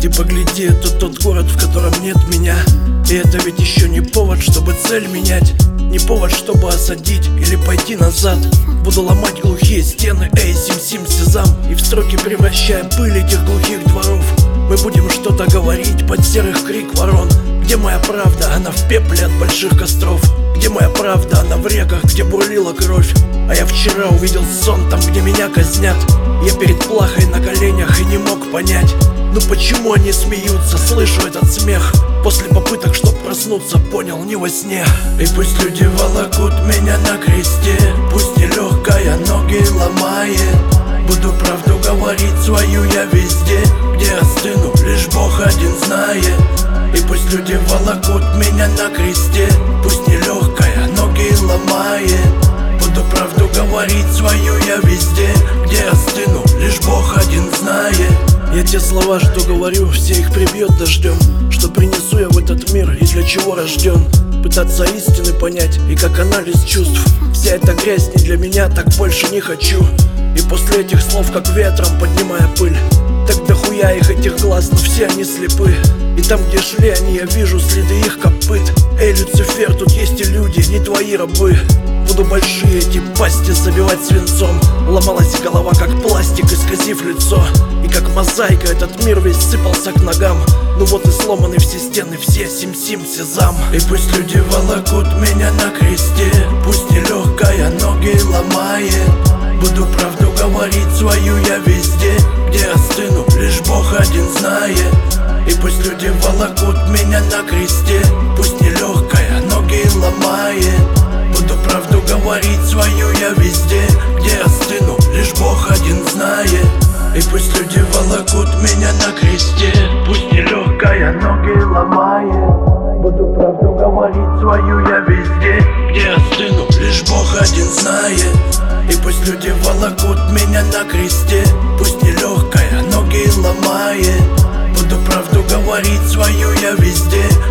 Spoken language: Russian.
Ты погляди, это тот город, в котором нет меня. И это ведь еще не повод, чтобы цель менять. Не повод, чтобы осадить или пойти назад. Буду ломать глухие стены, эй, сим-сим, сезам. И в строки превращая пыль этих глухих дворов. Мы будем что-то говорить под серых крик ворон. Где моя правда? Она в пепле от больших костров. Где моя правда? Она в реках, где бурлила кровь. А я вчера увидел сон там, где меня казнят. Я перед плахой на коленях и не мог понять, ну почему они смеются, слышу этот смех. После попыток, чтоб проснуться, понял, не во сне. И пусть люди волокут меня на кресте, пусть нелегкая ноги ломает. Буду правду говорить свою я везде, где остыну, лишь Бог один знает. И пусть люди волокут меня на кресте, пусть нелегкая ноги ломает. Буду правду говорить свою я везде, где остыну, лишь Бог один знает. Я те слова, что говорю, все их прибьет дождем. Что принесу я в этот мир и для чего рожден? Пытаться истины понять и как анализ чувств. Вся эта грязь не для меня, так больше не хочу. И после этих слов, как ветром поднимая пыль. Так дохуя их этих глаз, но все они слепы. И там, где шли они, я вижу следы их копыт. Эй, Люцифер, тут есть и люди, не твои рабы. Буду большие эти пасти забивать свинцом. Ломалась голова, как пластик, исказив лицо. И как мозаика этот мир весь сыпался к ногам. Ну вот и сломаны все стены, все сим-сим, сезам. И пусть люди волокут меня на кресте, пусть нелегкая ноги ломает. Буду правду говорить свою я везде, где остыну, лишь Бог один знает. И пусть люди волокут меня на кресте, пусть нелегкая ноги ломает. Буду правду говорить свою я везде, где остыну, лишь Бог один знает. И пусть люди волокут меня на кресте, пусть нелегкая ноги ломает. Буду правду говорить свою я везде, где остыну, лишь Бог один знает. И пусть люди волокут меня на кресте, пусть нелегкая ноги ломает. Буду правду говорить свою я везде,